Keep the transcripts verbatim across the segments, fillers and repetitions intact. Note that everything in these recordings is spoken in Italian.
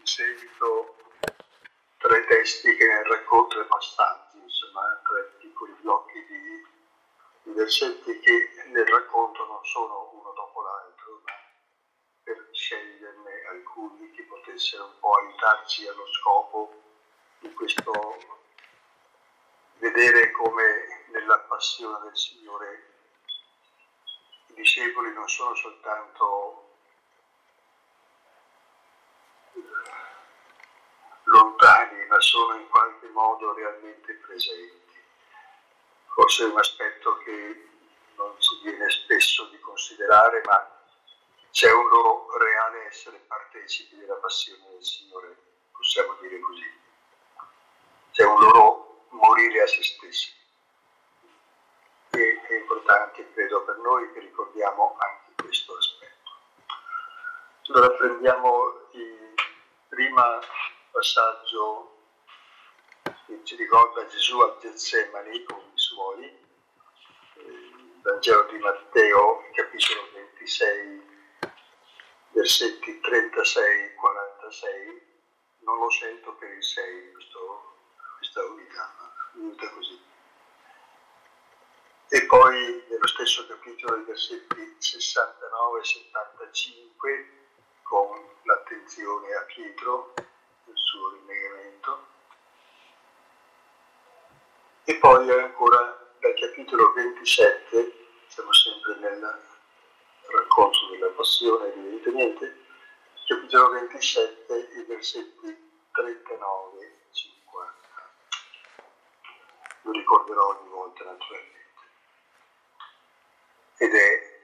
in seguito tre testi che nel racconto, tre passaggi, insomma, tre piccoli blocchi di, di versetti che nel racconto non sono uno dopo l'altro, ma per sceglierne alcuni che potessero un po' aiutarci allo scopo di questo vedere come nella passione del Signore i discepoli non sono soltanto lontani, ma sono in qualche modo realmente presenti. Forse è un aspetto che non si viene spesso di considerare, ma c'è un loro reale essere partecipi della passione del Signore, possiamo dire così. C'è un loro morire a se stessi. E è importante, credo, per noi che ricordiamo anche questo aspetto. Allora prendiamo il primo passaggio che ci ricorda Gesù a Getsemani con i suoi, il Vangelo di Matteo, capitolo ventisei, versetti trentasei quarantasei. Non lo sento per il sei, questo, questa unità, ma unita così. E poi nello stesso capitolo i versetti sessantanove settantacinque con l'attenzione a Pietro, il suo rinnegamento. E poi ancora dal capitolo ventisette, siamo sempre nel racconto della passione evidentemente, capitolo ventisette, i versetti trentanove cinquanta. Lo ricorderò ogni volta naturalmente. Ed è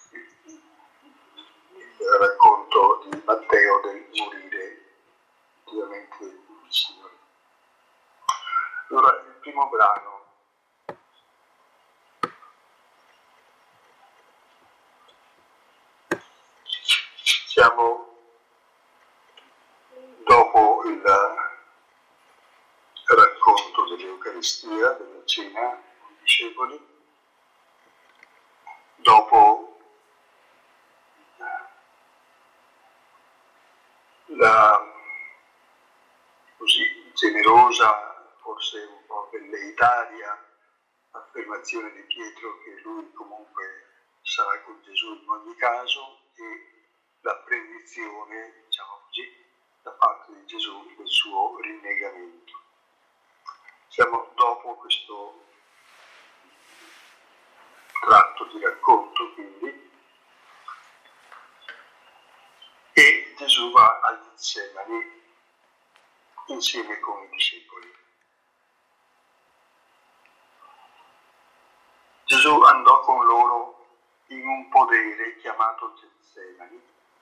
il racconto di Matteo del morire ovviamente del Signore. Allora, il primo brano siamo dopo il racconto dell'Eucaristia, della cena con i discepoli, dopo la così generosa, forse un po' velleitaria affermazione di Pietro che lui comunque sarà con Gesù in ogni caso, e la prendizione, diciamo così, da parte di Gesù del suo rinnegamento. Siamo dopo questo tratto di racconto, quindi, e Gesù va a Getsemani insieme con i discepoli. Gesù andò con loro in un podere chiamato Getsemani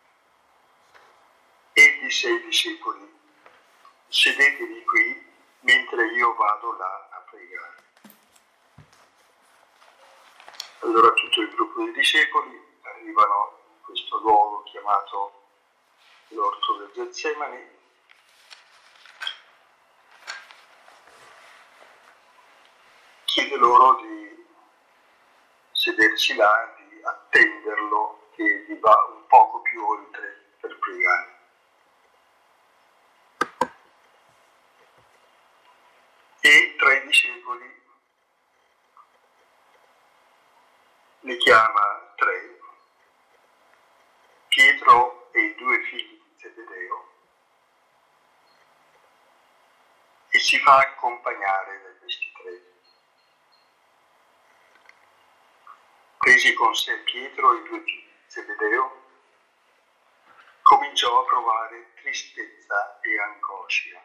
e disse ai discepoli: sedetevi qui mentre io vado là a pregare. Allora tutto il gruppo di discepoli arrivano in questo luogo chiamato l'orto del Getsemani, chiede loro di sedersi là, di attenderlo, che gli va un poco più oltre per pregare. E tra i discepoli ne chiama tre, Pietro e i due figli di Zebedeo, e si fa accompagnare da questi tre. Presi con sé Pietro e i due figli di Zebedeo, cominciò a provare tristezza e angoscia.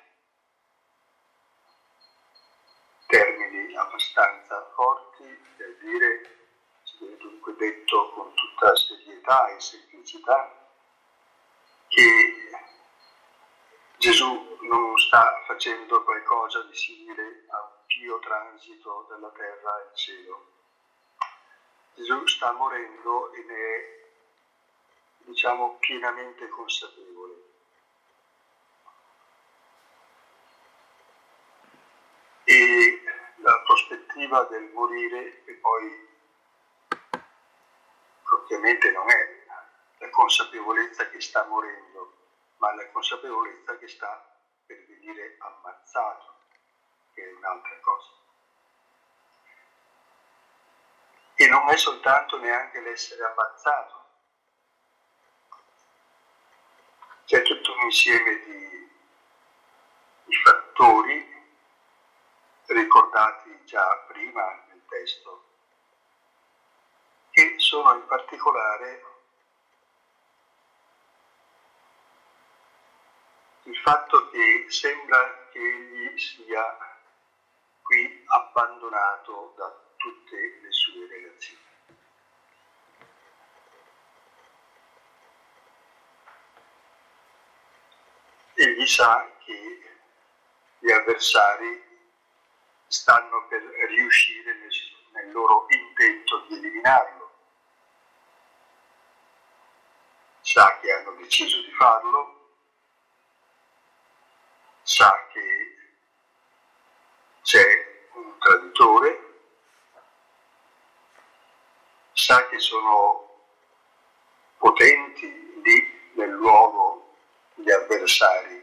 Termini abbastanza forti, per dire, si viene dunque detto con tutta serietà e semplicità, che Gesù non sta facendo qualcosa di simile a un pio transito dalla terra al cielo. Gesù sta morendo e ne è, diciamo, pienamente consapevole. E la prospettiva del morire, che poi propriamente non è la consapevolezza che sta morendo, ma la consapevolezza che sta per venire ammazzato, che è un'altra cosa. E non è soltanto neanche l'essere ammazzato, c'è tutto un insieme di, di fattori ricordati già prima nel testo, che sono in particolare il fatto che sembra che egli sia qui abbandonato da tutte le sue relazioni. Egli sa che gli avversari stanno per riuscire nel, nel loro intento di eliminarlo. Sa che hanno deciso di farlo, sa che c'è un traditore, sa che sono potenti lì nel luogo gli avversari,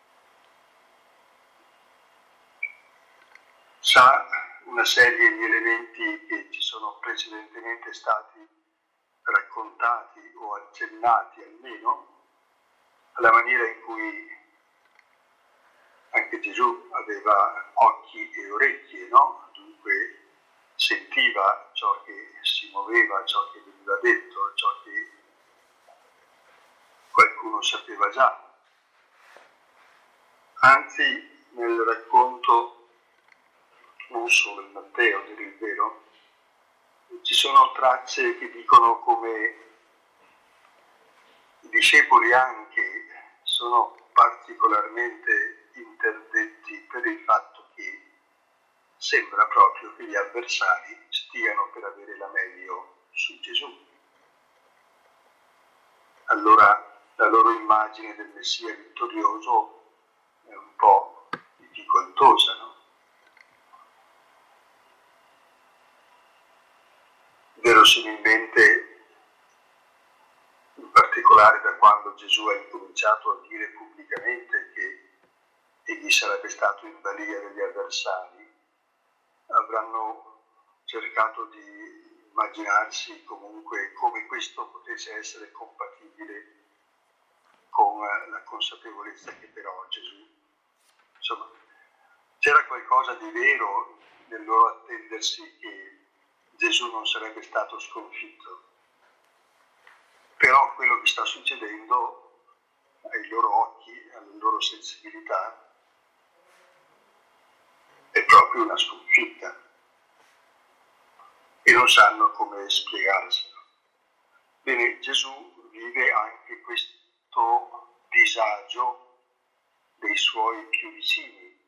sa una serie di elementi che ci sono precedentemente stati raccontati o accennati almeno, alla maniera in cui anche Gesù aveva occhi e orecchie, no? Dunque sentiva ciò che si muoveva, ciò che veniva detto, ciò che qualcuno sapeva già. Anzi, nel racconto, non solo in Matteo, per il vero, ci sono tracce che dicono come i discepoli anche sono particolarmente interdetti per il fatto che sembra proprio che gli avversari stiano per avere la meglio su Gesù. Allora la loro immagine del Messia vittorioso è un po' difficoltosa, no? Verosimilmente, in particolare da quando Gesù ha incominciato a dire pubblicamente che egli sarebbe stato in balia degli avversari, avranno cercato di immaginarsi comunque come questo potesse essere compatibile con la consapevolezza che però Gesù, insomma, c'era qualcosa di vero nel loro attendersi che Gesù non sarebbe stato sconfitto. Però quello che sta succedendo ai loro occhi, alle loro sensibilità, è proprio una sconfitta e non sanno come spiegarselo. Bene, Gesù vive anche questo disagio dei suoi più vicini.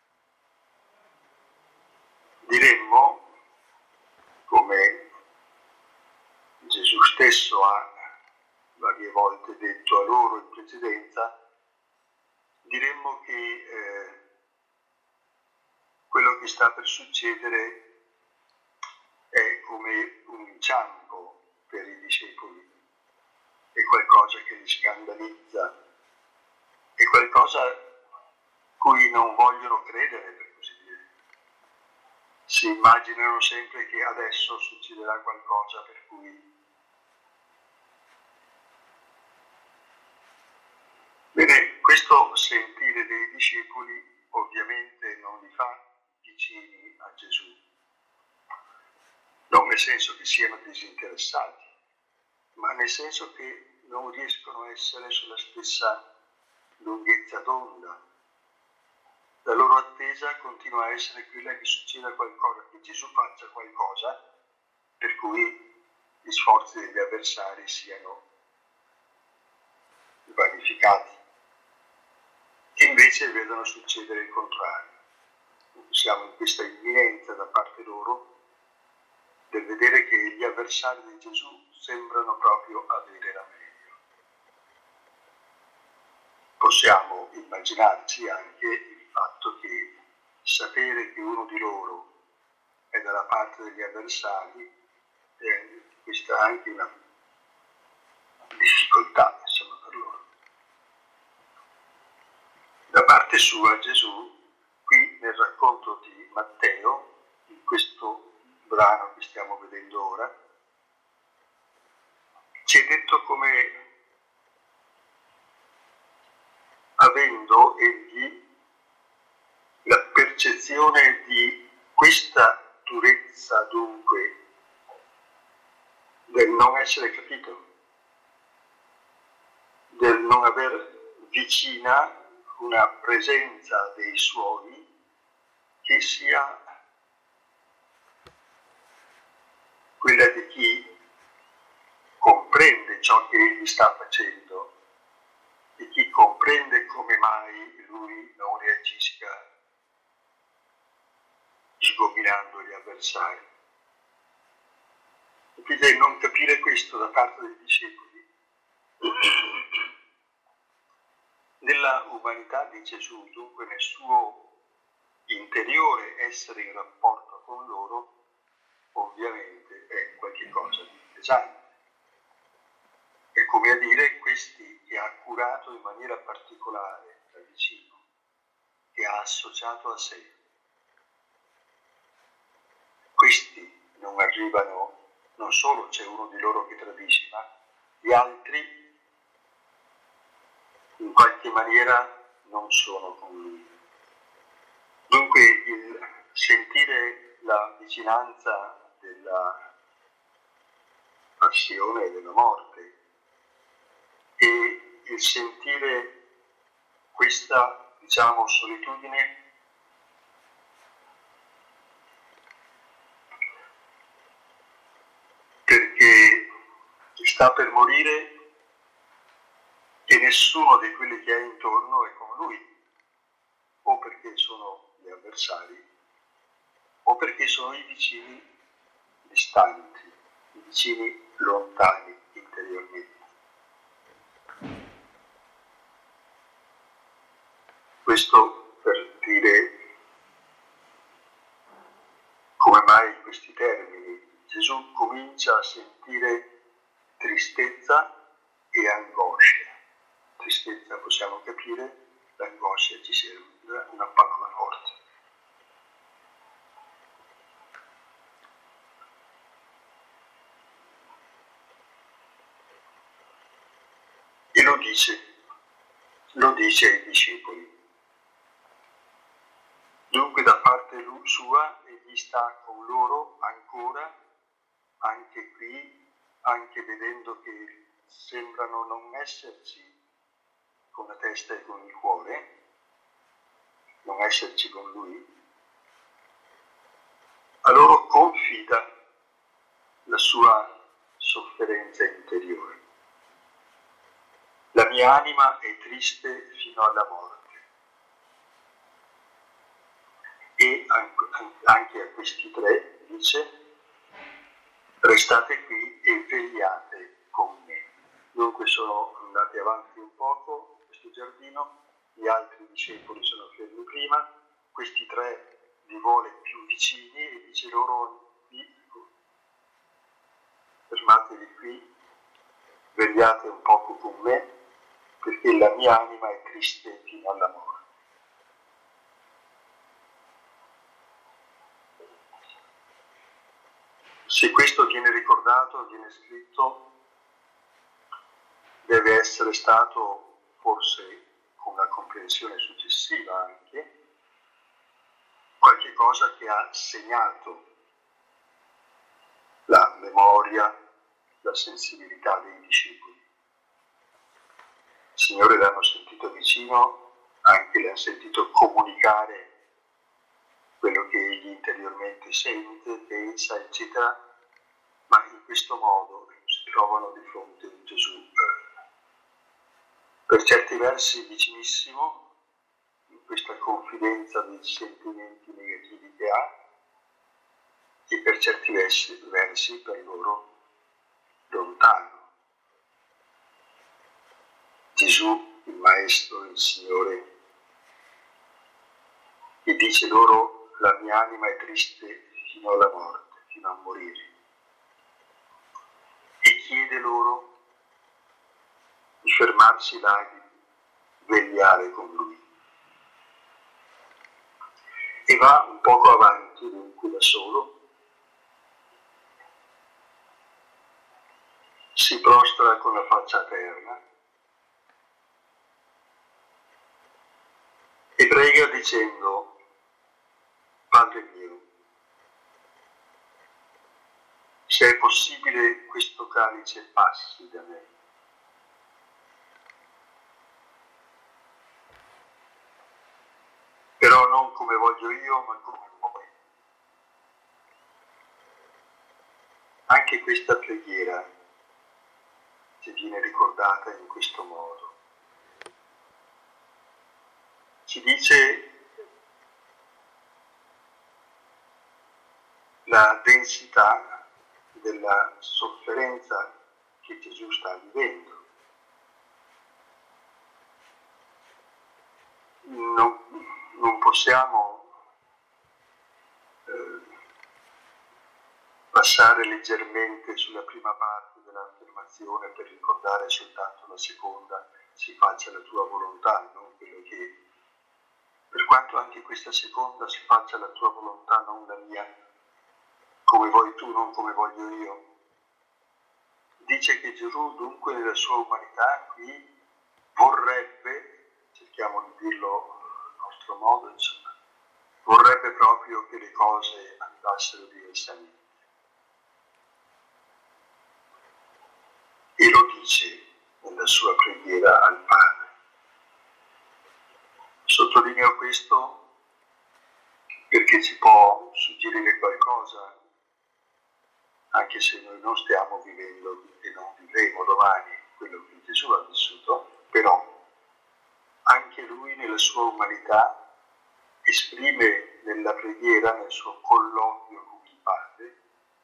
Diremmo, come Gesù stesso ha varie volte detto a loro in precedenza, diremmo che eh, quello che sta per succedere è come un inciampo per i discepoli, è qualcosa che li scandalizza, è qualcosa cui non vogliono credere, per così dire. Si immaginano sempre che adesso succederà qualcosa per cui... Bene, questo sentire dei discepoli ovviamente non li fa vicini a Gesù, non nel senso che siano disinteressati, ma nel senso che non riescono a essere sulla stessa lunghezza d'onda. La loro attesa continua a essere quella che succeda qualcosa, che Gesù faccia qualcosa per cui gli sforzi degli avversari siano vanificati. E invece vedono succedere il contrario. Siamo in questa imminenza da parte loro del vedere che gli avversari di Gesù sembrano proprio avere la meglio. Possiamo immaginarci anche il fatto che sapere che uno di loro è dalla parte degli avversari, eh, questa è anche una difficoltà, insomma, per loro. parte sua Gesù, qui nel racconto di Matteo, in questo brano che stiamo vedendo ora, ci è detto come, avendo egli la percezione di questa durezza dunque del non essere capito, del non aver vicina una presenza dei suoi che sia quella di chi comprende ciò che egli sta facendo e chi comprende come mai lui non reagisca sgominando gli avversari. E quindi non capire questo da parte dei discepoli nella umanità di Gesù, dunque nel suo interiore essere in rapporto con loro, ovviamente è qualcosa di pesante. È come a dire questi che ha curato in maniera particolare da vicino, che ha associato a sé. Questi non arrivano, non solo c'è uno di loro che tradisce, ma gli altri in qualche maniera non sono con lui. Dunque il sentire la vicinanza della passione e della morte e il sentire questa, diciamo, solitudine perché sta per morire e nessuno di quelli che è intorno è con lui, o perché sono gli avversari, o perché sono i vicini distanti, i vicini lontani interiormente. Questo per dire come mai in questi termini Gesù comincia a sentire tristezza e angoscia. Tristezza possiamo capire, l'angoscia ci sembra una parola forte. E lo dice, lo dice ai discepoli. Dunque da parte sua egli sta con loro ancora, anche qui, anche vedendo che sembrano non esserci con la testa e con il cuore, non esserci con lui, a loro confida la sua sofferenza interiore. La mia anima è triste fino alla morte. E anche a questi tre dice: restate qui e vegliate con me. Dunque sono andati avanti un poco questo giardino, gli altri discepoli sono fermi prima, questi tre li vuole più vicini e dice loro: fermatevi qui, vegliate un poco con me, perché la mia anima è triste fino alla morte. Se questo viene ricordato, viene scritto, deve essere stato, forse con la comprensione successiva anche, qualche cosa che ha segnato la memoria, la sensibilità dei discepoli. Il Signore l'hanno sentito vicino, anche le ha sentito comunicare quello che egli interiormente sente, pensa, eccetera, ma in questo modo si trovano di fronte a Gesù, per certi versi vicinissimo, in questa confidenza dei sentimenti negativi che ha, e per certi versi, versi per loro lontano. Gesù, il Maestro, il Signore, e dice loro: la mia anima è triste fino alla morte, fino a morire. E chiede loro di fermarsi là e di vegliare con lui. va un poco avanti, dunque da solo, si prostra con la faccia a terra e prega dicendo: Padre mio, se è possibile questo calice passi da me. Però non come voglio io, ma come vuoi. Anche questa preghiera ci viene ricordata in questo modo. Ci dice la densità della sofferenza che Gesù sta vivendo. Non, non possiamo eh, passare leggermente sulla prima parte dell'affermazione per ricordare soltanto la seconda: si faccia la tua volontà, non quello che, per quanto anche questa seconda, si faccia la tua volontà, non la mia, come vuoi tu, non come voglio io. Dice che Gesù dunque nella sua umanità qui vorrebbe, cerchiamo di dirlo a nostro modo, insomma, vorrebbe proprio che le cose andassero diversamente. E lo dice nella sua preghiera al Padre. Sottolineo questo perché ci può suggerire qualcosa, anche se noi non stiamo vivendo e non vivremo domani quello che Gesù ha vissuto, però anche lui nella sua umanità esprime nella preghiera, nel suo colloquio con il Padre,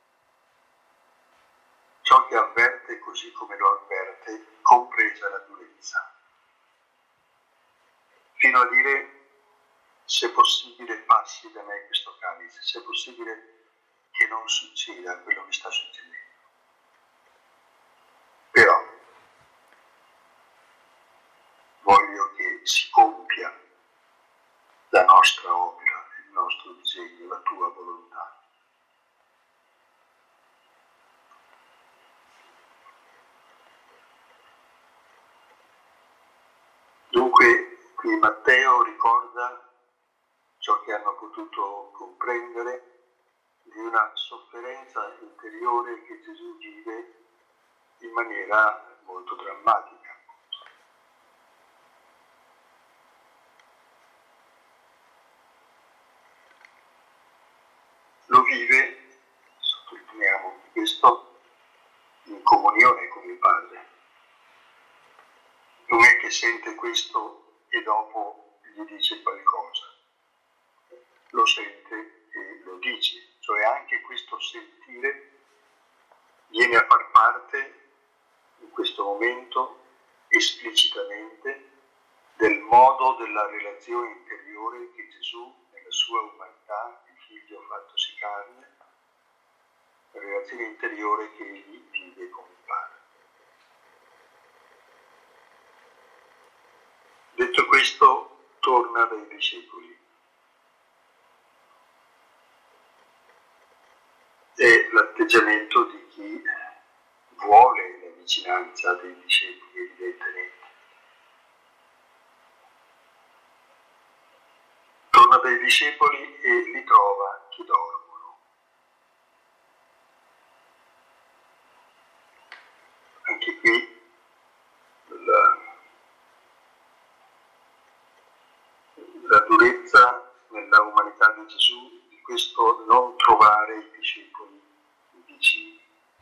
ciò che avverte così come lo avverte, compresa la durezza, fino a dire: se possibile passi da me questo calice, se è possibile che non succeda quello che sta succedendo. Però voglio che si compia la nostra opera, il nostro disegno, la tua volontà. Dunque qui Matteo ricorda ciò che hanno potuto comprendere di una sofferenza interiore che Gesù vive in maniera molto drammatica. Lo vive, sottolineiamo questo, in comunione con il Padre. Non è che sente questo e dopo gli dice qualcosa. Lo sente e lo dice, cioè anche questo sentire viene a far parte in questo momento esplicitamente del modo della relazione interiore che Gesù nella sua umanità, il Figlio fattosi carne, la relazione interiore che egli vive con il Padre. Detto questo, torna dai discepoli. È l'atteggiamento di chi vuole la vicinanza dei discepoli, evidentemente. Torna dai discepoli e li trova che dormono. Anche qui la, la durezza nella umanità di Gesù, di questo non trovare i discepoli vicini.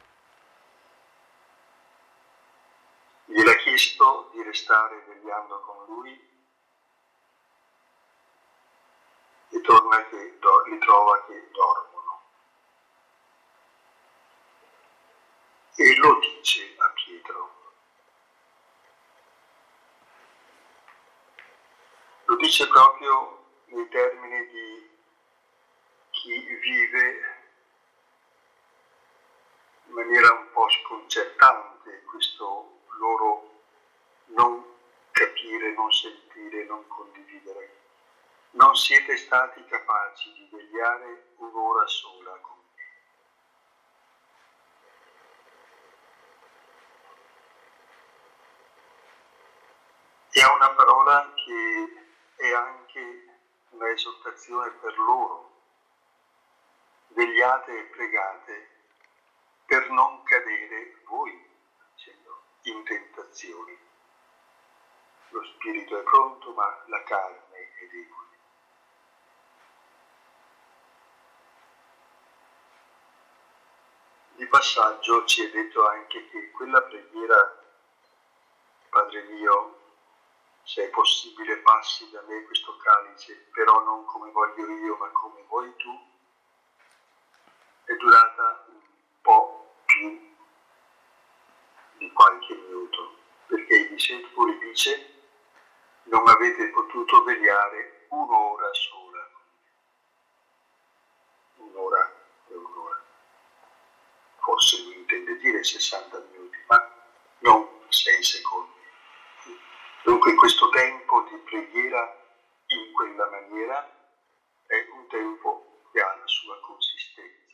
Gliel'ha chiesto di restare vegliando con lui e torna che do, li trova che dormono. E lo dice a Pietro. Lo dice proprio nei termini di chi vive in maniera un po' sconcertante questo loro non capire, non sentire, non condividere non siete stati capaci di vegliare un'ora sola con me. È una parola che è anche una esortazione per loro. Vegliate e pregate per non cadere voi, dicendo, in tentazioni. Lo spirito è pronto, ma la carne è debole. Di passaggio ci è detto anche che quella preghiera, Padre mio, se è possibile passi da me questo calice, però non come voglio io, ma come vuoi tu, è durata un po' più di qualche minuto, perché i discepoli, dice, non avete potuto vegliare un'ora sola. Un'ora è un'ora. Forse lui intende dire sessanta minuti, ma non sei secondi. Dunque questo tempo di preghiera in quella maniera è un tempo che ha la sua consistenza.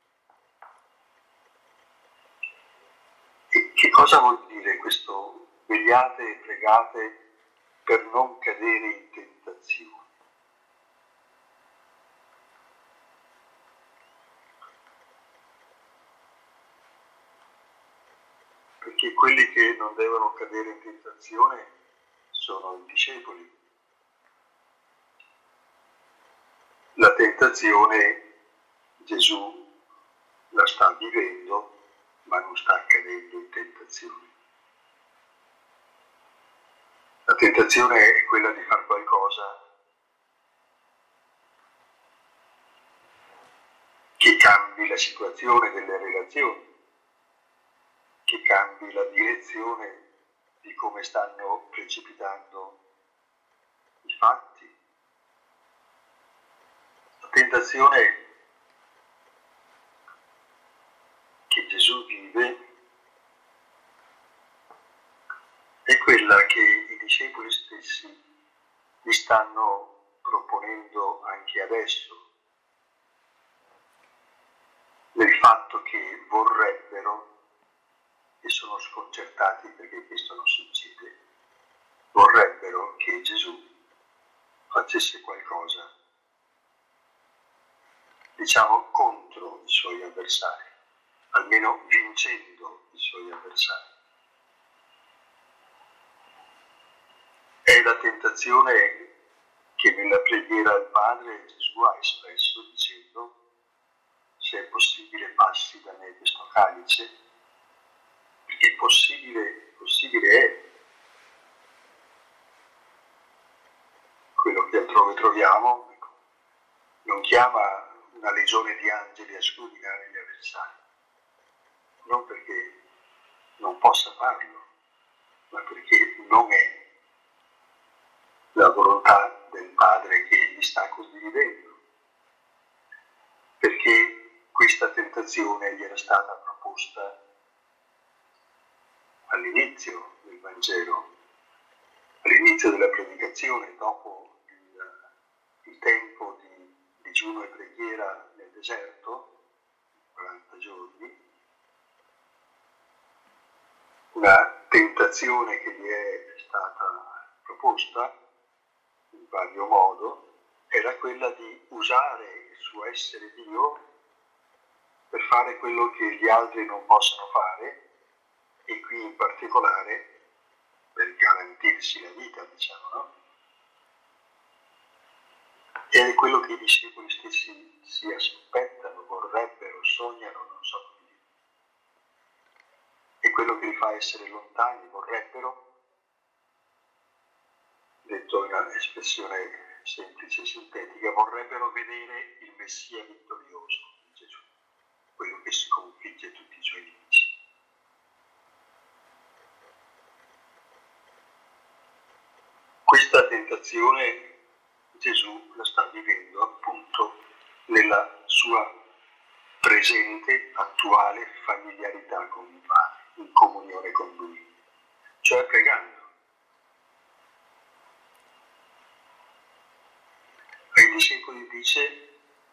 E che cosa vuol dire questo vegliate e pregate per non cadere in tentazione? Perché quelli che non devono cadere in tentazione sono i discepoli. La tentazione Gesù la sta vivendo, ma non sta cadendo in tentazione. La tentazione è quella di fare qualcosa che cambi la situazione delle relazioni, che cambi la direzione di come stanno precipitando i fatti. La tentazione che Gesù vive è quella che i discepoli stessi gli stanno proponendo anche adesso, nel fatto che vorrebbero, e sono sconcertati perché questo non succede, vorrebbero che Gesù facesse qualcosa, diciamo, contro i suoi avversari, almeno vincendo i suoi avversari. È la tentazione che nella preghiera al Padre Gesù ha espresso dicendo: se è possibile passi da me questo calice, perché possibile, possibile è quello che altrove troviamo, ecco, non chiama una legione di angeli a scrutinare gli avversari, non perché non possa farlo, ma perché non è la volontà del Padre che egli sta condividendo, perché questa tentazione gli era stata proposta all'inizio del Vangelo, all'inizio della predicazione, dopo il, il tempo di digiuno e preghiera nel deserto, quaranta giorni, una tentazione che gli è stata proposta in vario modo era quella di usare il suo essere Dio per fare quello che gli altri non possono fare, e qui in particolare per garantirsi la vita, diciamo, no? Ed è quello che i discepoli stessi si aspettano, vorrebbero, sognano, non so come dire. È quello che li fa essere lontani, vorrebbero, detto in una espressione semplice e sintetica, vorrebbero vedere il Messia vittorioso di Gesù, quello che sconfigge tutti i suoi nemici. Questa tentazione Gesù la sta vivendo appunto nella sua presente, attuale familiarità con il Padre, in comunione con Lui, cioè pregando. ai discepoli dice: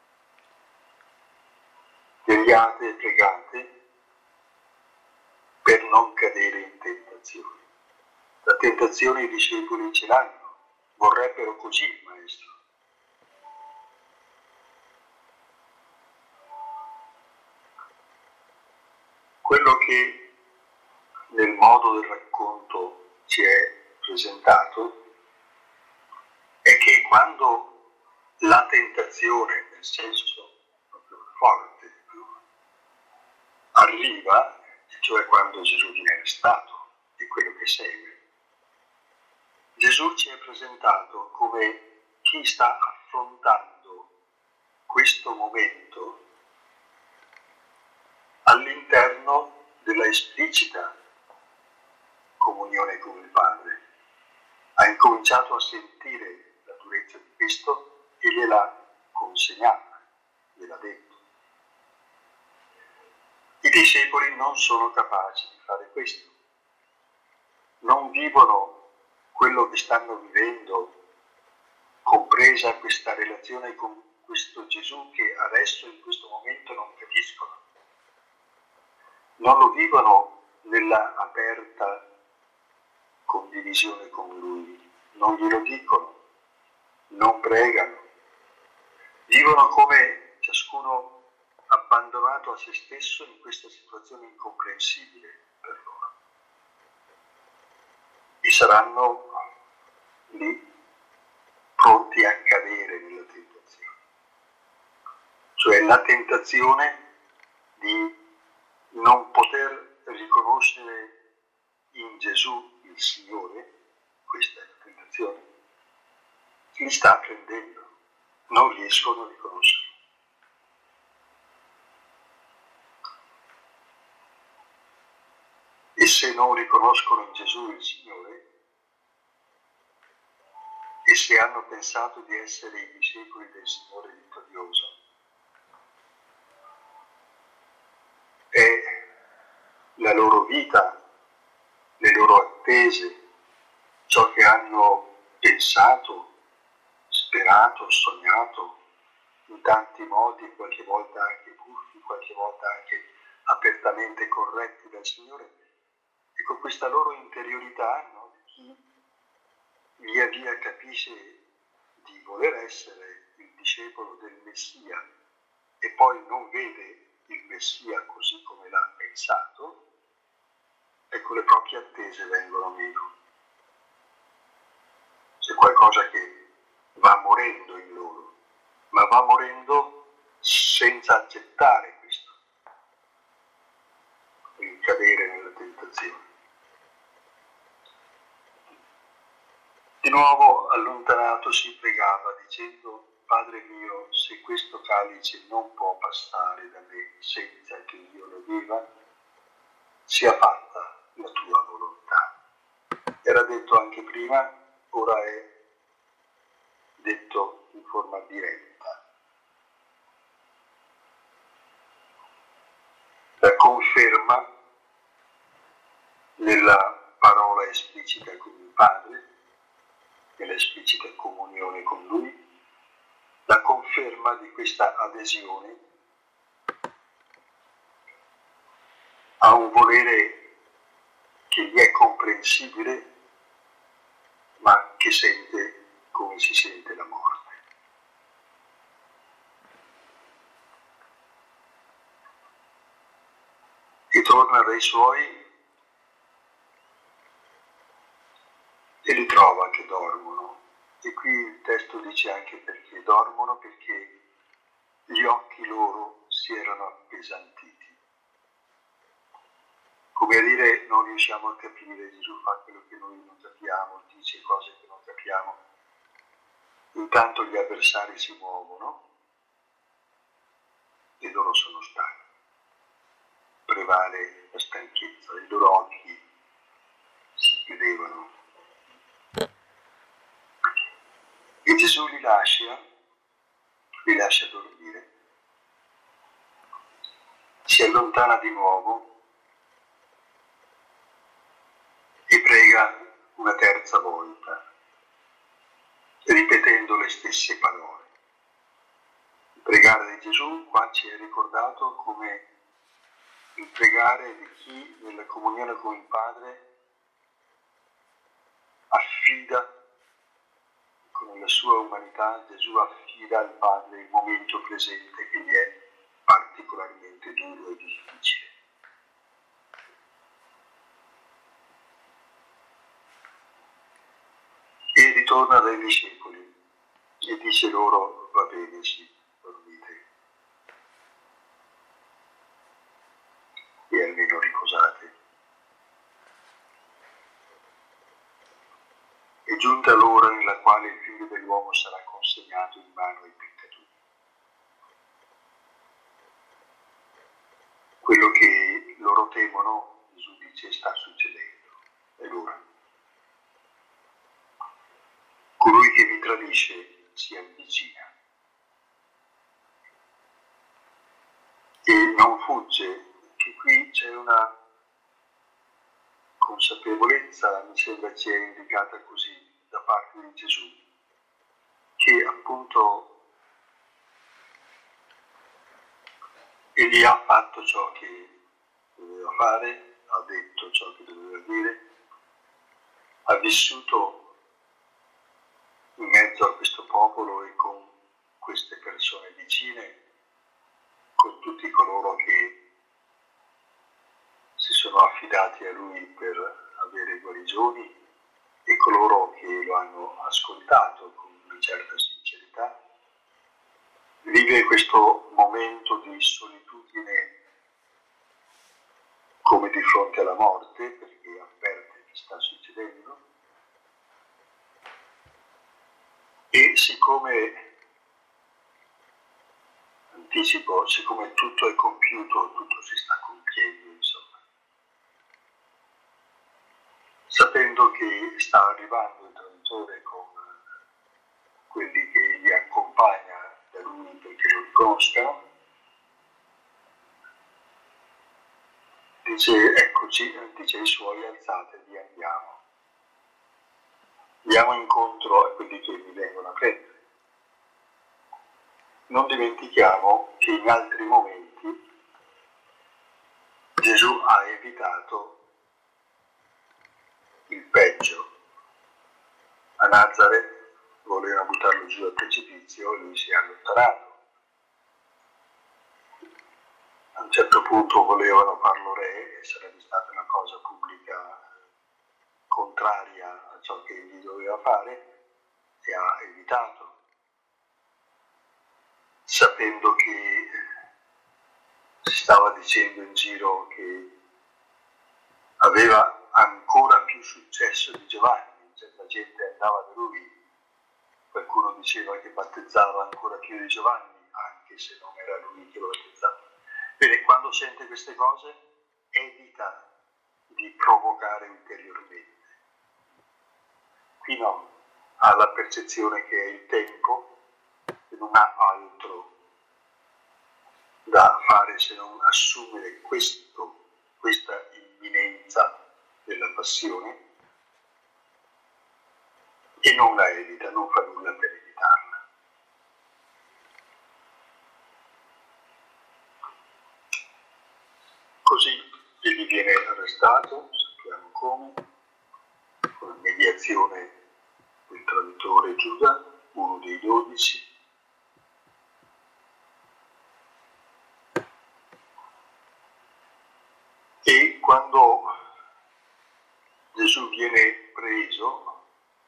vegliate e pregate per non cadere in tentazione. La tentazione i discepoli ce l'hanno, vorrebbero così il Maestro. Quello che nel modo del racconto ci è presentato è che quando la tentazione, nel senso proprio forte, arriva, cioè quando Gesù viene arrestato e quello che segue, Gesù ci è presentato come chi sta affrontando questo momento all'interno della esplicita comunione con il Padre. Ha incominciato a sentire la durezza di Cristo e gliel'ha consegnata, gliel'ha detto. I discepoli non sono capaci di fare questo, non vivono quello che stanno vivendo, compresa questa relazione con questo Gesù che adesso in questo momento non capiscono. Non lo vivono nella aperta condivisione con Lui, non glielo dicono, non pregano, vivono come ciascuno abbandonato a se stesso in questa situazione incomprensibile per loro. E saranno lì pronti a cadere nella tentazione. Cioè la tentazione di non poter riconoscere in Gesù il Signore, questa è la tentazione, li sta prendendo, non riescono a riconoscerlo. E se non riconoscono in Gesù il Signore, e se hanno pensato di essere i discepoli del Signore vittorioso, è la loro vita, le loro attese, ciò che hanno pensato, sperato, sognato, in tanti modi, qualche volta anche buffi, qualche volta anche apertamente corretti dal Signore. Ecco, questa loro interiorità, no, di chi via via capisce di voler essere il discepolo del Messia e poi non vede il Messia così come l'ha pensato, ecco, le proprie attese vengono meno. C'è qualcosa che va morendo in loro, ma va morendo senza accettare questo, il cadere nella tentazione. Di nuovo allontanatosi pregava dicendo: Padre mio, se questo calice non può passare da me senza che io lo beva, sia fatta la tua volontà. Era detto anche prima, ora è detto in forma diretta. La conferma nella parola esplicita con il Padre, nell'esplicita comunione con Lui, la conferma di questa adesione a un volere che gli è comprensibile, ma che sente come si sente la morte. E torna dai suoi e li trova che dormono. E qui il testo dice anche perché dormono, perché gli occhi loro si erano appesantiti. Come a dire, non riusciamo a capire, Gesù fa quello che noi non capiamo, dice cose che non capiamo. Intanto gli avversari si muovono e loro sono stanchi. Prevale la stanchezza, i loro occhi si chiudevano. E Gesù li lascia, li lascia dormire, si allontana di nuovo e prega una terza volta, ripetendo le stesse parole. pregare di Gesù qua ci è ricordato come il pregare di chi nella comunione con il Padre affida, con la sua umanità, Gesù affida al Padre il momento presente che gli è particolarmente duro e difficile. E ritorna dai discepoli e dice loro: va bene, sì, dormite e almeno riposate. È giunta l'ora nella quale il Figlio dell'uomo sarà consegnato in mano ai peccatori. Quello che loro temono, Gesù dice, sta succedendo, è l'ora. Colui che vi tradisce si avvicina e non fugge, che qui c'è una consapevolezza, mi sembra ci è indicata così da parte di Gesù, che appunto egli ha fatto ciò che doveva fare, ha detto ciò che doveva dire, ha vissuto in mezzo a questo popolo e con queste persone vicine, con tutti coloro che si sono affidati a lui per avere guarigioni e coloro che lo hanno ascoltato con una certa sincerità. Vive questo momento di solitudine come di fronte alla morte, perché avverte che sta succedendo. E siccome, anticipo, siccome tutto è compiuto, tutto si sta compiendo, insomma, sapendo che sta arrivando il traditore con quelli che gli accompagna da lui perché lo riconoscano, dice: eccoci, dice ai suoi: alzatevi, andiamo. Andiamo incontro a quelli che mi vengono a prendere. Non dimentichiamo che in altri momenti Gesù ha evitato il peggio. A Nazareth volevano buttarlo giù al precipizio e lui si è allontanato. A un certo punto volevano farlo re e sarebbe stata una cosa pubblica contraria a ciò che egli doveva fare, e ha evitato, sapendo che si stava dicendo in giro che aveva ancora più successo di Giovanni, cioè la gente andava da lui, qualcuno diceva che battezzava ancora più di Giovanni, anche se non era lui che lo battezzava. Bene, quando sente queste cose evita di provocare ulteriormente. Qui no, ha la percezione che è il tempo e non ha altro da fare se non assumere questo, questa imminenza della passione, e non la evita, non fa nulla per evitarla. Così egli viene arrestato, sappiamo come, con la mediazione del traditore Giuda, uno dei dodici. E quando Gesù viene preso,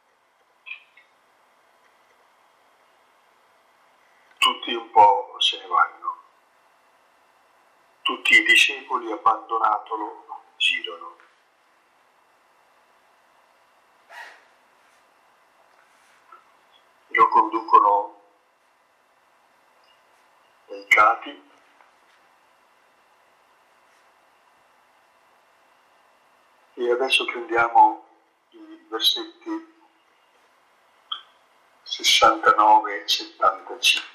tutti un po' se ne vanno. Tutti i discepoli, abbandonatolo, girano. Lo conducono ai capi, e adesso prendiamo i versetti sessantanove e settantacinque.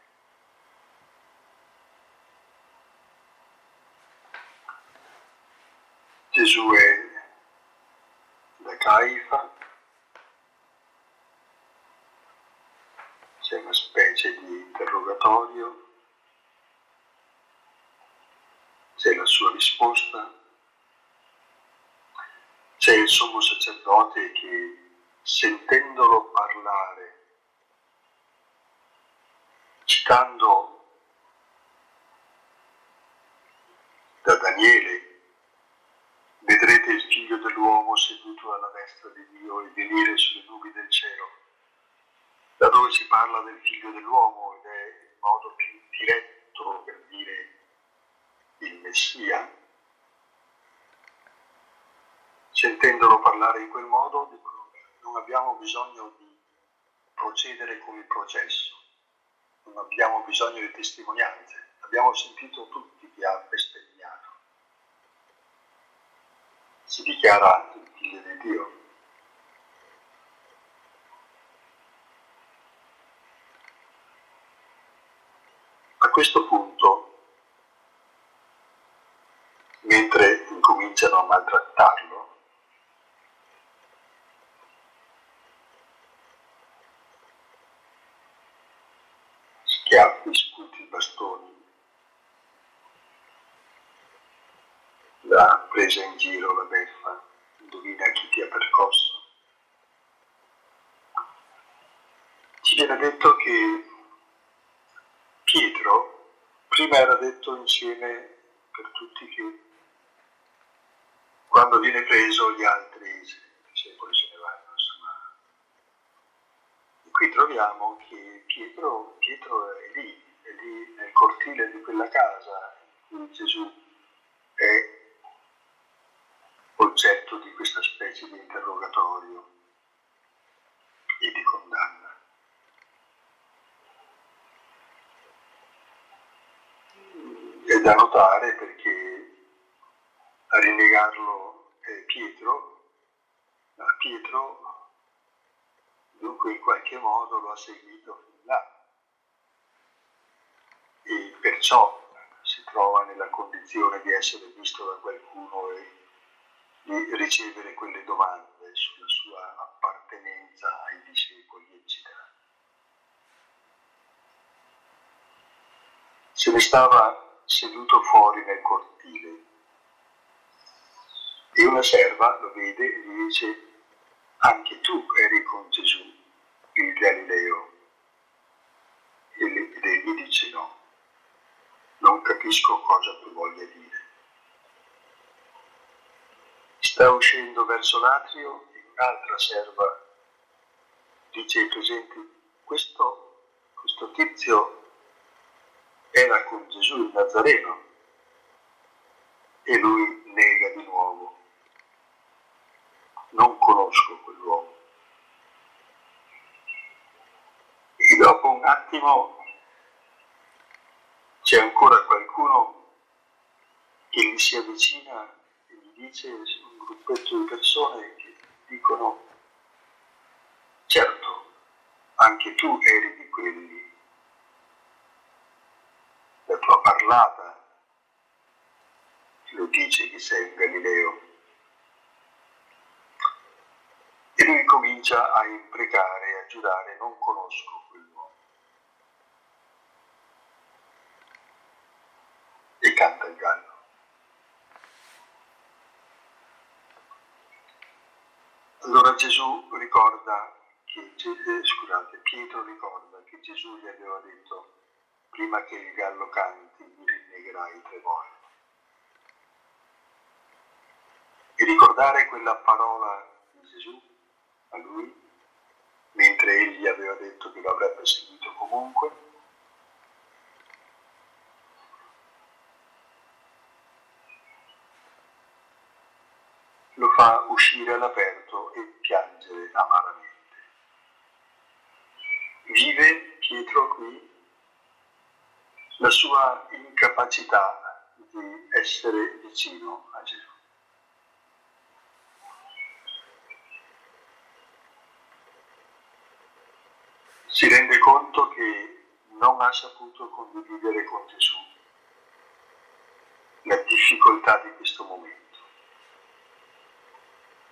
Gesù è da Caifa, c'è una specie di interrogatorio, c'è la sua risposta, c'è il sommo sacerdote che, sentendolo parlare, citando da Daniele, vedrete il figlio dell'uomo seduto alla destra di Dio e venire sulle nubi del cielo, da dove si parla del figlio dell'uomo ed è il modo più diretto per dire il Messia. Sentendolo parlare in quel modo, dicono, non abbiamo bisogno di procedere con il processo, non abbiamo bisogno di testimonianze, abbiamo sentito tutti che ha bestemmiato. Si dichiara il figlio di Dio. A questo punto, mentre incominciano a maltrattarlo, schiaffi, sputi, bastoni, la presa in giro, la beffa, indovina chi ti ha percosso. Ci viene detto che Pietro prima era detto insieme per tutti che quando viene preso gli altri discepoli se ne vanno, insomma. E qui troviamo che Pietro, Pietro è lì, è lì nel cortile di quella casa in cui Gesù è oggetto di questa specie di interrogatorio e di condanna. È da notare perché a rinnegarlo è Pietro, ma Pietro dunque in qualche modo lo ha seguito fin là e perciò si trova nella condizione di essere visto da qualcuno e di ricevere quelle domande sulla sua appartenenza ai discepoli, eccetera. Se ne stava seduto fuori nel cortile e una serva lo vede e gli dice: anche tu eri con Gesù, il Galileo. Ed egli dice: no, non capisco cosa tu voglia dire. Sta uscendo verso l'atrio e un'altra serva dice ai presenti: questo, questo tizio era con Gesù il Nazareno. E lui nega di nuovo: non conosco quell'uomo. E dopo un attimo c'è ancora qualcuno che gli si avvicina e gli dice, un gruppetto di persone che dicono: certo, anche tu eri di quelli, la tua parlata lo dice che sei un Galileo. E lui comincia a imprecare e a giurare: non conosco quell'uomo. E canta il gallo. Allora Gesù ricorda che, eh, scusate, Pietro ricorda che Gesù gli aveva detto: prima che il gallo canti mi rinnegherai tre volte. E ricordare quella parola di Gesù a lui, mentre egli aveva detto che lo avrebbe seguito comunque, lo fa uscire all'aperto e piangere amaramente. Vive Pietro qui la sua incapacità di essere vicino a Gesù. Si rende conto che non ha saputo condividere con Gesù la difficoltà di questo momento.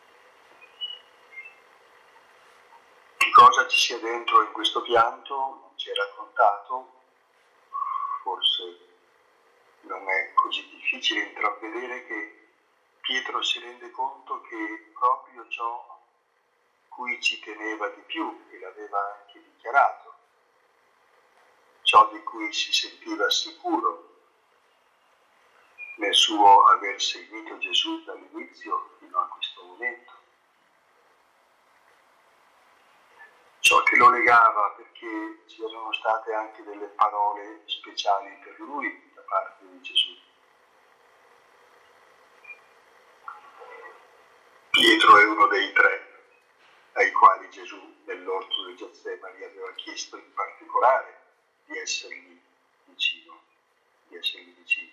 Che cosa ci sia dentro in questo pianto ci è raccontato, forse non è così difficile intravedere che Pietro si rende conto che proprio ciò cui ci teneva di più, e l'aveva anche dichiarato, ciò di cui si sentiva sicuro nel suo aver seguito Gesù dall'inizio fino a questo momento, ciò che lo legava, perché ci erano state anche delle parole speciali per lui da parte di Gesù. Pietro è uno dei tre ai quali Gesù nell'orto del Getsemani aveva chiesto in particolare di essergli vicino, di essergli vicini.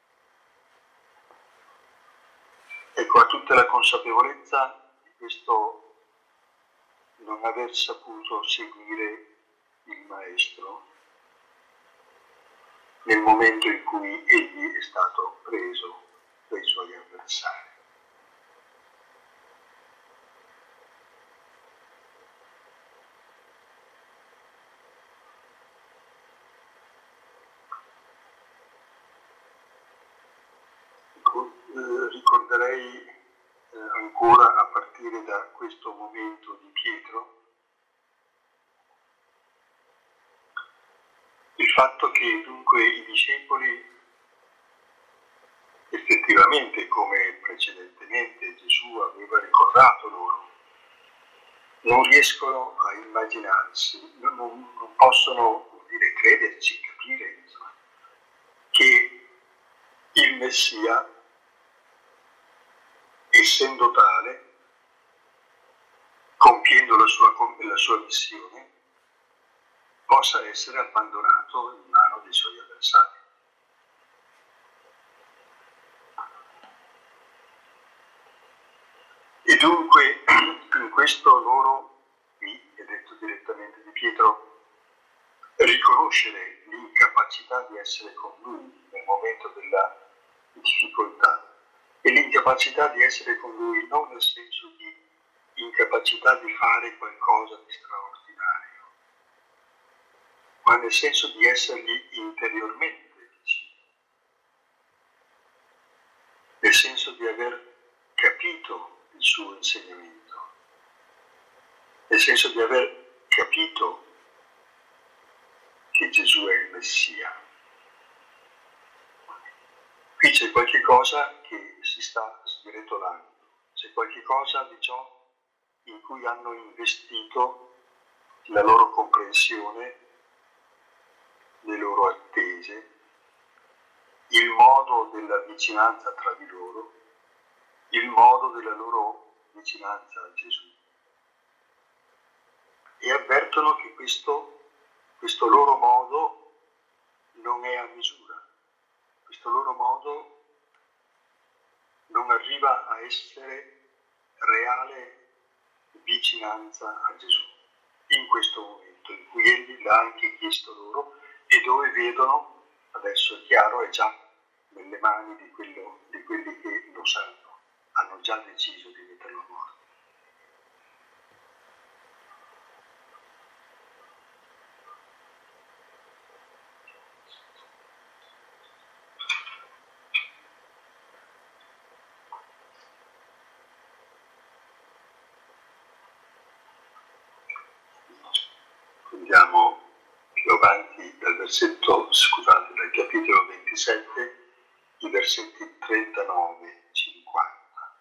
Ecco, ha tutta la consapevolezza di questo non aver saputo seguire il Maestro nel momento in cui egli è stato preso dai suoi avversari. Ricorderei eh, ancora a partire da questo momento di Pietro il fatto che dunque i discepoli effettivamente, come precedentemente Gesù aveva ricordato loro, non riescono a immaginarsi, non, non, non possono vuol dire crederci, capire insomma, che il Messia, essendo tale, compiendo la sua, la sua missione, possa essere abbandonato in mano dei suoi avversari. E dunque in questo loro, qui è detto direttamente di Pietro, riconoscere l'incapacità di essere con lui nel momento della difficoltà, e l'incapacità di essere con lui non nel senso di incapacità di fare qualcosa di straordinario, ma nel senso di essergli interiormente vicino, nel senso di aver capito il suo insegnamento, nel senso di aver capito che Gesù è il Messia. Qui c'è qualche cosa che si sta sgretolando, c'è qualche cosa di ciò in cui hanno investito la loro comprensione, le loro attese, il modo della vicinanza tra di loro, il modo della loro vicinanza a Gesù. E avvertono che questo, questo loro modo non è a misura. Questo loro modo non arriva a essere reale vicinanza a Gesù, in questo momento in cui egli l'ha anche chiesto loro e dove vedono, adesso è chiaro, è già nelle mani di, quello, di quelli che lo sanno, hanno già deciso di metterlo a morte. Andiamo più avanti dal versetto, scusate, dal capitolo ventisette, i versetti trentanove cinquanta.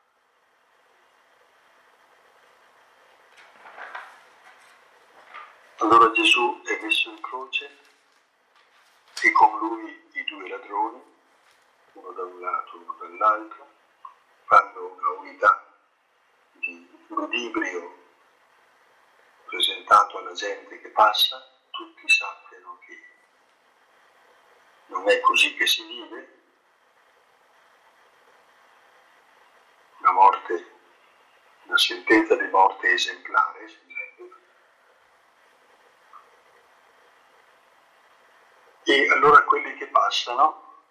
Allora Gesù è messo in croce e con lui i due ladroni, uno da un lato e uno dall'altro, fanno una unità di ludibrio presentato alla gente che passa, tutti sappiano che non è così che si vive, una morte, una sentenza di morte esemplare, e allora quelli che passano,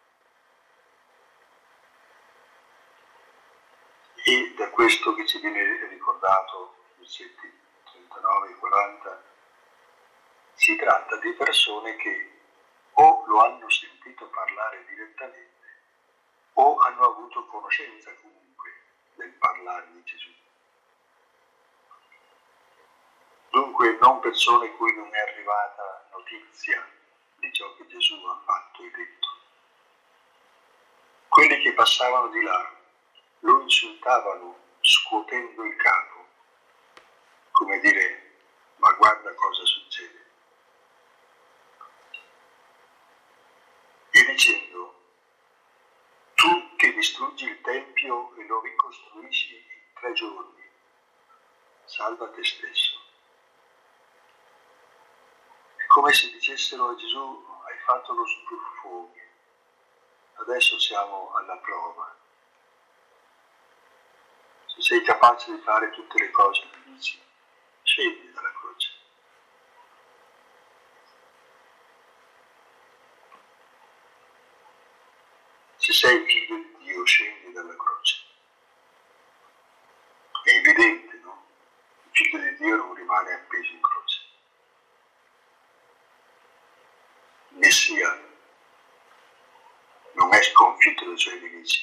e da questo che ci viene ricordato, versetti trentanove e quaranta, Si tratta di persone che o lo hanno sentito parlare direttamente o hanno avuto conoscenza comunque del parlare di Gesù. Dunque non persone cui non è arrivata notizia di ciò che Gesù ha fatto e detto. Quelli che passavano di là lo insultavano scuotendo il capo, come dire, ma guarda cosa succede. E dicendo, tu che distruggi il Tempio e lo ricostruisci in tre giorni, salva te stesso. È come se dicessero a Gesù, hai fatto lo sbruffone, adesso siamo alla prova. Se sei capace di fare tutte le cose che dici, scendi dalla croce. Se sei figlio di Dio, scendi dalla croce. È evidente, no? Il figlio di Dio non rimane appeso in croce. Il Messia non è sconfitto dai suoi nemici.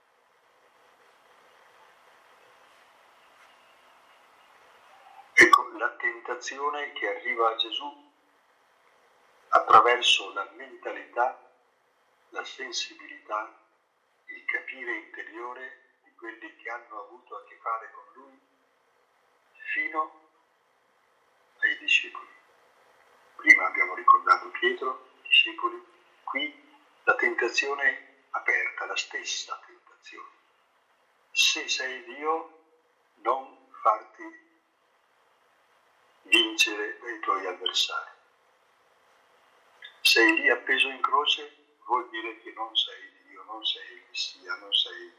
Ecco, la tentazione che arriva a Gesù attraverso la mentalità, la sensibilità, il capire interiore di quelli che hanno avuto a che fare con lui fino ai discepoli. Prima abbiamo ricordato Pietro, i discepoli, qui la tentazione aperta, la stessa tentazione. Se sei Dio, non farti vincere dai tuoi avversari. Sei lì appeso in croce, vuol dire che non sei Dio, non sei il Messia, non sei...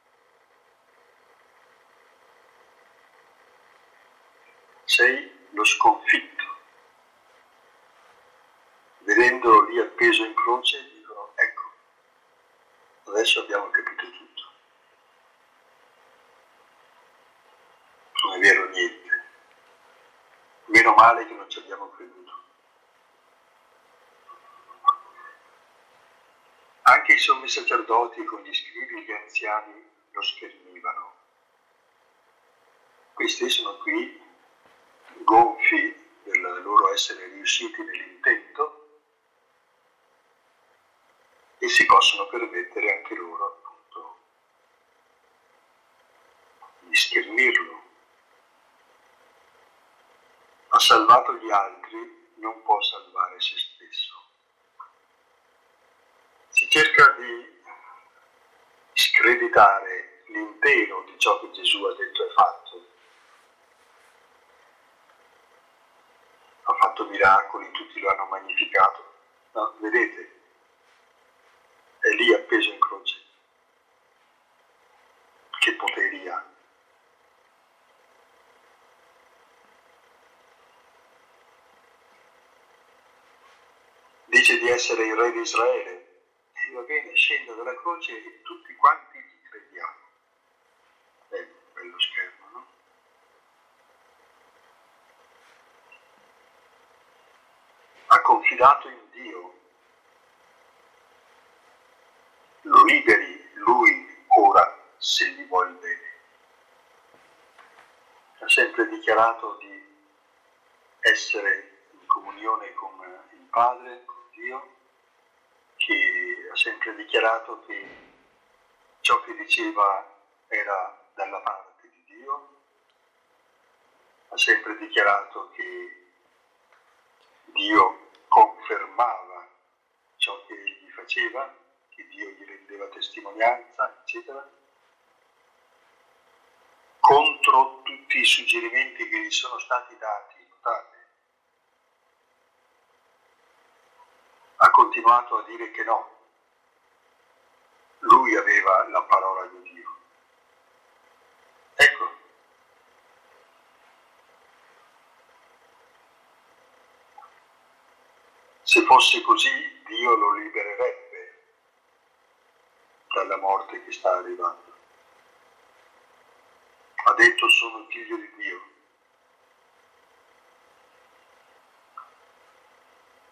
Sei lo sconfitto. Vedendolo lì appeso in croce, dicono, ecco, adesso abbiamo capito tutto. Non è vero niente. Meno male che non ci abbiamo creduto. Anche i sommi sacerdoti con gli scribi e gli anziani lo schernivano. Questi sono qui gonfi del loro essere riusciti nell'intento e si possono permettere anche loro appunto di schernirlo. Ha salvato gli altri, non può salvare se stesso. Si cerca di screditare l'intero di ciò che Gesù ha detto e fatto. Ha fatto miracoli, tutti lo hanno magnificato. No, vedete, è lì appeso in croce. Che poteri ha. Dice di essere il re di Israele. E va bene, scende dalla croce e tutti quanti gli crediamo. Bello, bello schermo, no? Ha confidato in Dio. Lo liberi lui ora se gli vuol bene. Ha sempre dichiarato di essere in comunione con il Padre, con Dio, che ha sempre dichiarato che ciò che diceva era dalla parte di Dio, ha sempre dichiarato che Dio confermava ciò che egli faceva, che Dio gli rendeva testimonianza, eccetera, contro tutti i suggerimenti che gli sono stati dati, notate. Ha continuato a dire che no, lui aveva la parola di Dio. Ecco, se fosse così Dio lo libererebbe dalla morte che sta arrivando. Ha detto sono il figlio di Dio.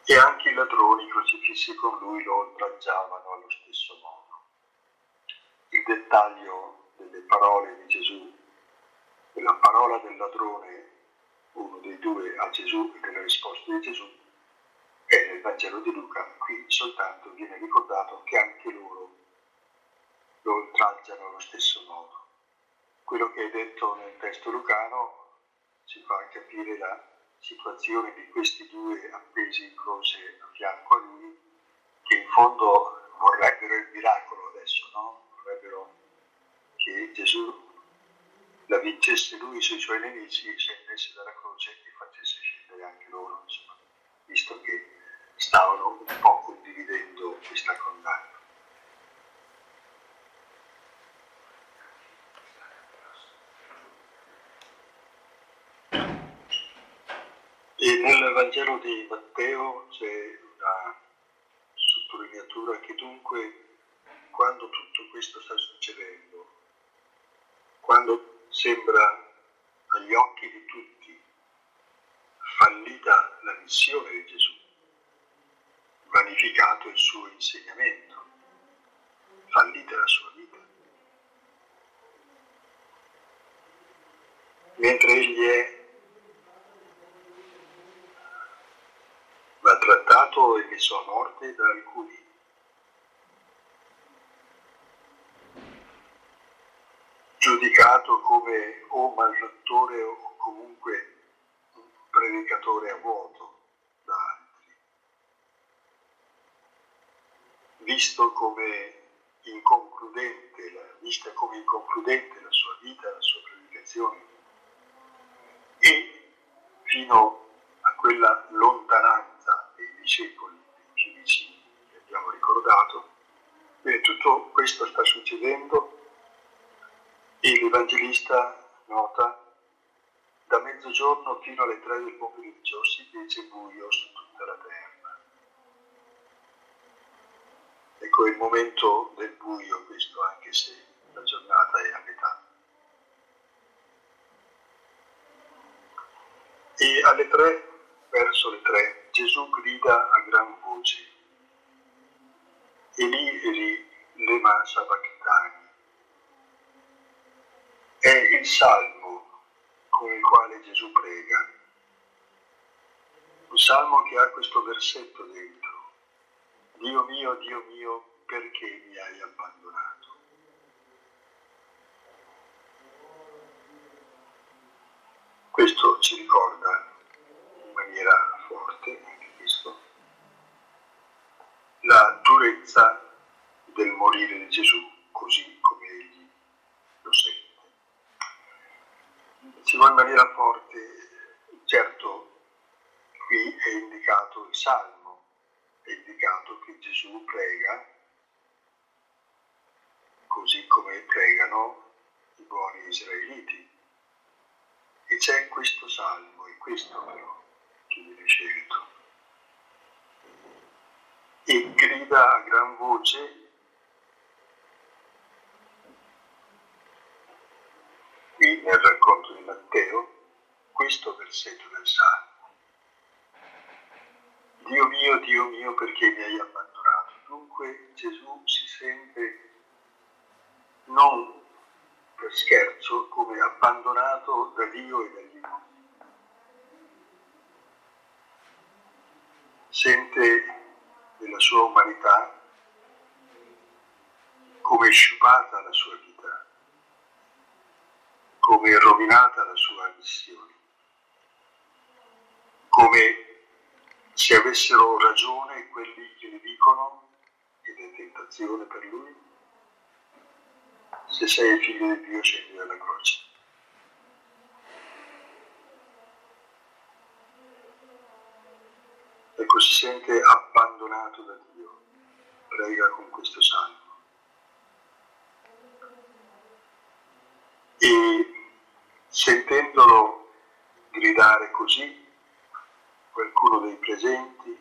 e anche i ladroni crocifissi con lui lo oltraggiavano allo stesso modo. Il dettaglio delle parole di Gesù, della parola del ladrone, uno dei due a Gesù, e delle risposte di Gesù, è nel Vangelo di Luca. Qui soltanto viene ricordato che anche loro lo oltraggiano allo stesso modo. Quello che è detto nel testo lucano ci fa capire la situazione di questi due appesi in croce a fianco a lui, che in fondo vorrebbero il miracolo adesso, no? Vorrebbero che Gesù la vincesse lui sui suoi nemici e scendesse dalla croce e facesse scendere anche loro, insomma, visto che stavano un po' condividendo questa condanna. E nel Vangelo di Matteo c'è una sottolineatura che dunque, quando tutto questo sta succedendo, quando sembra agli occhi di tutti fallita la missione di Gesù, vanificato il suo insegnamento, fallita la sua vita, mentre egli è maltrattato e messo a morte da alcuni, giudicato come o malfattore o comunque un predicatore a vuoto da altri, visto come inconcludente, la, vista come inconcludente la sua vita, la sua predicazione, e fino a quella lontananza dei discepoli più vicini che abbiamo ricordato. Bene, tutto questo sta succedendo e l'Evangelista nota: da mezzogiorno fino alle tre del pomeriggio si fece buio su tutta la terra. Ecco, è il momento del buio questo, anche se la giornata è a metà. E alle tre, verso le tre, Gesù grida a gran voce: Eli, Eli, lema sabachthani. È il salmo con il quale Gesù prega. Un salmo che ha questo versetto dentro: Dio mio, Dio mio, perché mi hai abbandonato? Questo ci ricorda in maniera forte, anche questo, la durezza del morire di Gesù, così come egli lo sente. Dicevo in maniera forte, certo, qui è indicato il Salmo, è indicato che Gesù prega così come pregano i buoni israeliti. E c'è questo Salmo, è questo però che viene scelto. E grida a gran voce, qui nel racconto di Matteo, questo versetto del Salmo: Dio mio, Dio mio, perché mi hai abbandonato? Dunque Gesù si sente non per scherzo come abbandonato da Dio e dagli uomini. Sente nella sua umanità come sciupata la sua vita, come rovinata la sua missione, come se avessero ragione quelli che ne dicono, ed è tentazione per lui: se sei il figlio di Dio scendi dalla croce. Ecco, si sente abbandonato da Dio, prega con questo salmo. E sentendolo gridare così, qualcuno dei presenti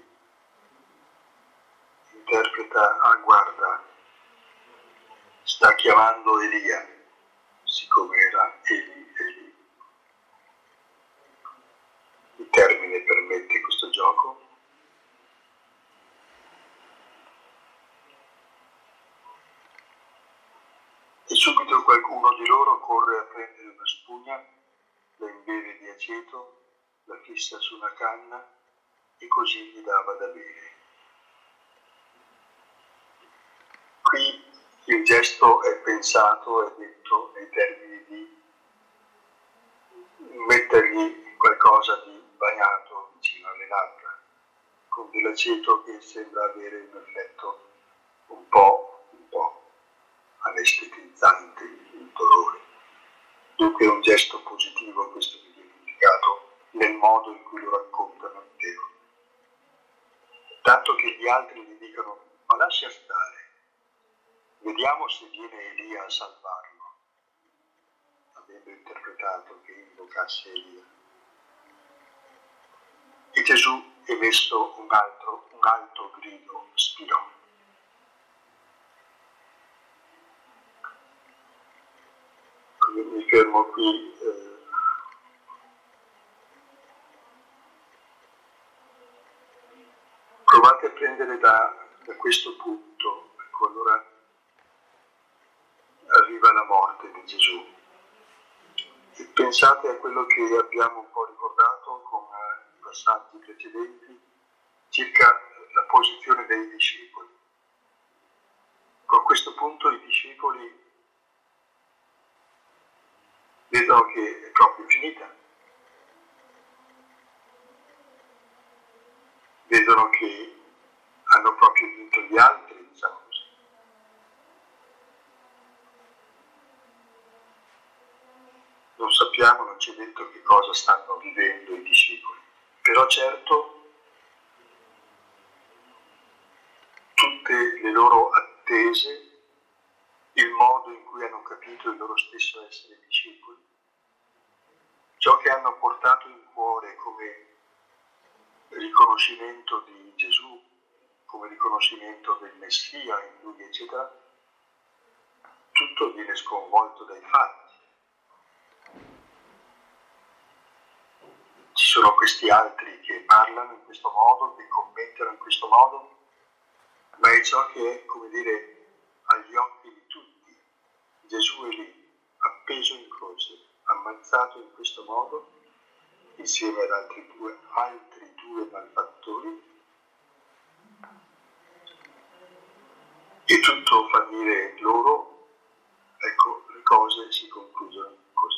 interpreta: ah, guarda, sta chiamando Elia, siccome era Eli, Eli. Il termine permette questo gioco. E subito qualcuno di loro corre a prendere una spugna, la imbeve di aceto, la fissa su una canna e così gli dava da bere. Qui il gesto è pensato, è detto nei termini di mettergli qualcosa di bagnato vicino alle labbra, con dell'aceto che sembra avere un effetto un po', un po' anestetizzante il dolore. Dunque è un gesto positivo questo che viene indicato nel modo in cui lo racconta Matteo. Tanto che gli altri gli dicono: ma lascia stare, vediamo se viene Elia a salvarlo, avendo interpretato che invocasse Elia. E Gesù, emesso un altro, un alto grido, spirò. Quindi mi fermo qui. Eh, provate a prendere da, da questo punto, ecco, allora arriva la morte di Gesù. E pensate a quello che abbiamo un po' ricordato con i passaggi precedenti circa la posizione dei discepoli. A questo punto i discepoli vedono che è proprio finita, vedono che hanno proprio vinto gli altri, diciamo così. Non sappiamo, non ci è detto che cosa stanno vivendo i discepoli, però certo tutte le loro attese, il modo in cui hanno capito il loro stesso essere discepoli, ciò che hanno portato in cuore come riconoscimento di Gesù, come riconoscimento del Messia in lui, eccetera, tutto viene sconvolto dai fatti. Ci sono questi altri che parlano in questo modo, che commentano in questo modo, ma è ciò che è, come dire, agli occhi di tutti. Gesù è lì, appeso in croce, ammazzato in questo modo, insieme ad altri due, altri due malfattori, e tutto fa dire loro, ecco, le cose si concludono così.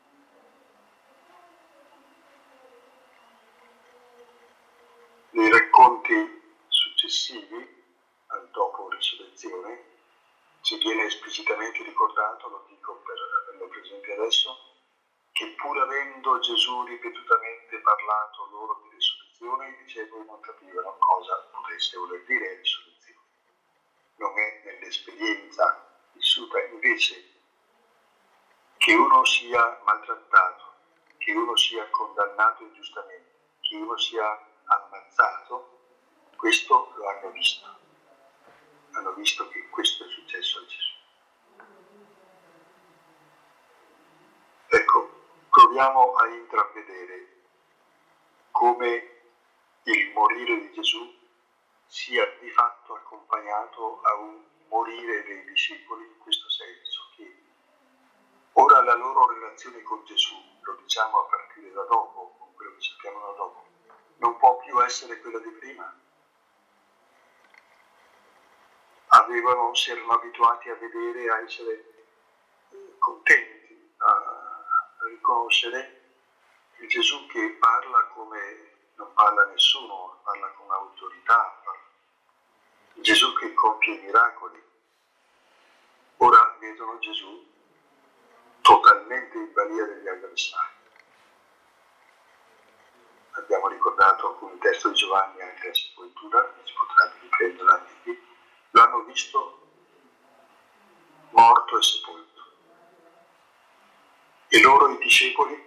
Nei racconti successivi, al dopo risurrezione, ci viene esplicitamente ricordato, lo dico per averlo presente adesso, che pur avendo Gesù ripetutamente parlato loro di risurrezione, i discepoli non capivano cosa potesse voler dire risurrezione. Non è nell'esperienza vissuta, invece, che uno sia maltrattato, che uno sia condannato ingiustamente, che uno sia ammazzato, questo lo hanno visto. Hanno visto che questo è successo a Gesù. Ecco, proviamo a intravedere come il morire di Gesù sia di fatto accompagnato a un morire dei discepoli in questo senso, che ora la loro relazione con Gesù, lo diciamo a partire da dopo, con quello che sappiamo da dopo, non può più essere quella di prima. Avevano, si erano abituati a vedere, a essere contenti, a, a riconoscere il Gesù che parla come non parla nessuno, parla con autorità, parla. Gesù che compie i miracoli. Ora vedono Gesù totalmente in balia degli avversari. Abbiamo ricordato alcuni testi di Giovanni anche alla sepoltura, si potrebbe riprendere anche qui. Lo hanno visto morto e sepolto. E loro, i discepoli,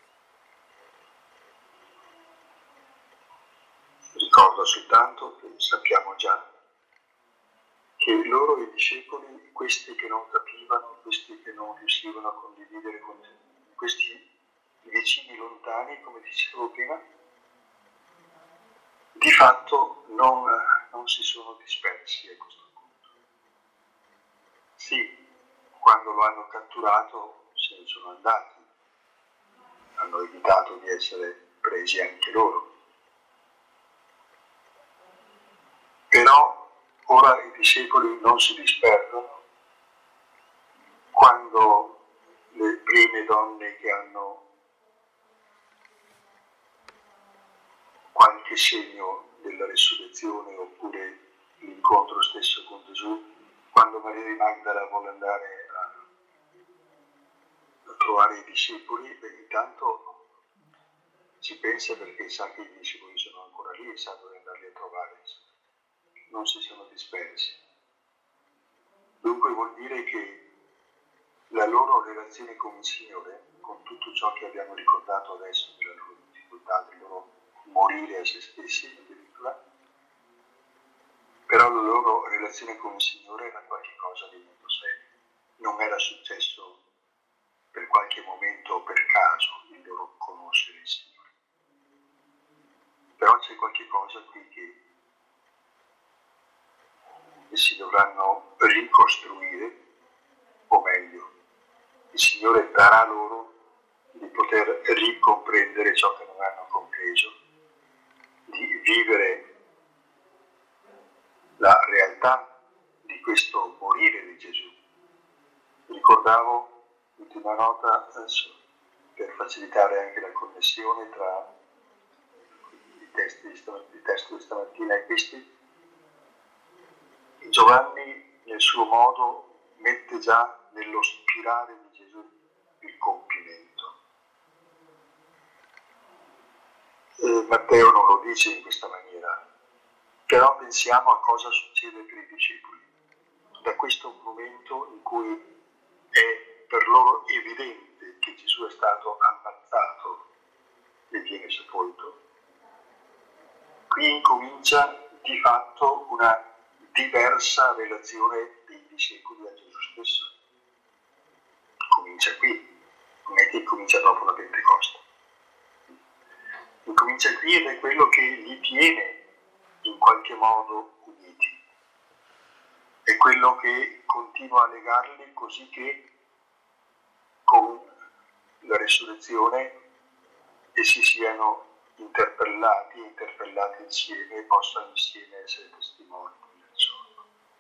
ricordo soltanto che sappiamo già che loro, i discepoli, questi che non capivano, questi che non riuscivano a condividere con questi vicini lontani, come dicevo prima, di fatto non, non si sono dispersi a questo punto. Sì, quando lo hanno catturato se ne sono andati, hanno evitato di essere presi anche loro. Però ora i discepoli non si disperdono quando le prime donne che hanno qualche segno della resurrezione oppure l'incontro stesso con Gesù, quando Maria di Magdala vuole andare a, a trovare i discepoli, beh, intanto ci pensa perché sa che i discepoli sono ancora lì e sa dove andarli a trovare, non si sono dispersi. Dunque vuol dire che la loro relazione con il Signore, con tutto ciò che abbiamo ricordato adesso della loro difficoltà, del loro morire a se stessi addirittura, però la loro relazione con il Signore era qualcosa di molto serio. Non era successo per qualche momento o per caso il loro conoscere il Signore. Però c'è qualche cosa qui che, che si dovranno ricostruire, o meglio, il Signore darà loro di poter ricomprendere ciò che non hanno compreso, di vivere la realtà di questo morire di Gesù. Ricordavo, ultima nota, adesso, per facilitare anche la connessione tra i testi di stamattina, il testo di stamattina e questi, Giovanni nel suo modo mette già nello spirale di Gesù il compimento. E Matteo non lo dice in questa maniera, però pensiamo a cosa succede per i discepoli. Da questo momento in cui è per loro evidente che Gesù è stato ammazzato e viene sepolto, qui incomincia di fatto una diversa relazione dei discepoli a Gesù stesso. Comincia qui, non è che comincia dopo la Pentecoste. Incomincia qui ed è quello che li tiene in qualche modo uniti. È quello che continua a legarli così che con la resurrezione essi siano interpellati, interpellati insieme e possano insieme essere testimoni del giorno.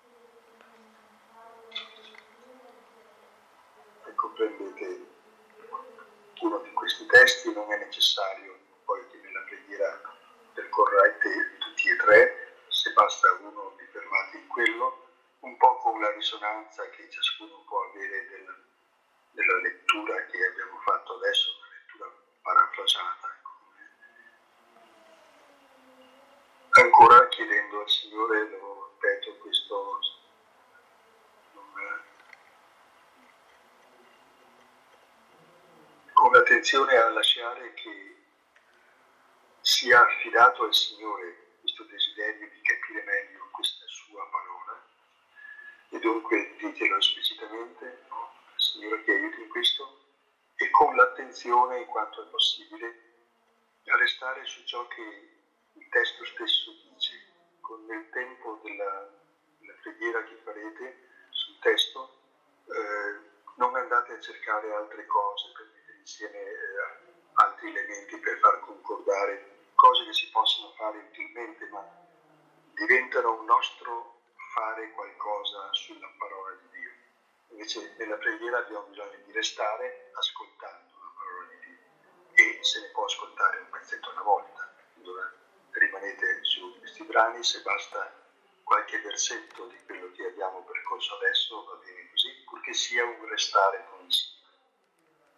E comprendete, uno di questi testi non è necessario poi che nella preghiera percorrete tutti e tre, se basta uno vi fermate in quello, un po' con la risonanza che ciascuno può avere del, della lettura che abbiamo fatto adesso, una lettura parafrasata. Ancora chiedendo al Signore, lo ripeto, questo non, con l'attenzione a lasciare che sia affidato al Signore questo desiderio di capire meglio questa sua parola, e dunque ditelo esplicitamente, no? Signore che aiuti in questo, e con l'attenzione, in quanto è possibile, a restare su ciò che il testo stesso dice. Con il tempo della, della preghiera che farete sul testo, eh, non andate a cercare altre cose per mettere insieme eh, altri elementi per far concordare cose che si possono fare utilmente, ma diventano un nostro fare qualcosa sulla parola di Dio. Invece nella preghiera abbiamo bisogno di restare ascoltando la parola di Dio, e se ne può ascoltare un pezzetto alla volta. Allora rimanete su questi brani, se basta qualche versetto di quello che abbiamo percorso adesso va bene così, purché sia un restare con il Signore.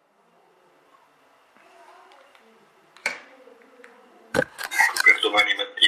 Per domani mattina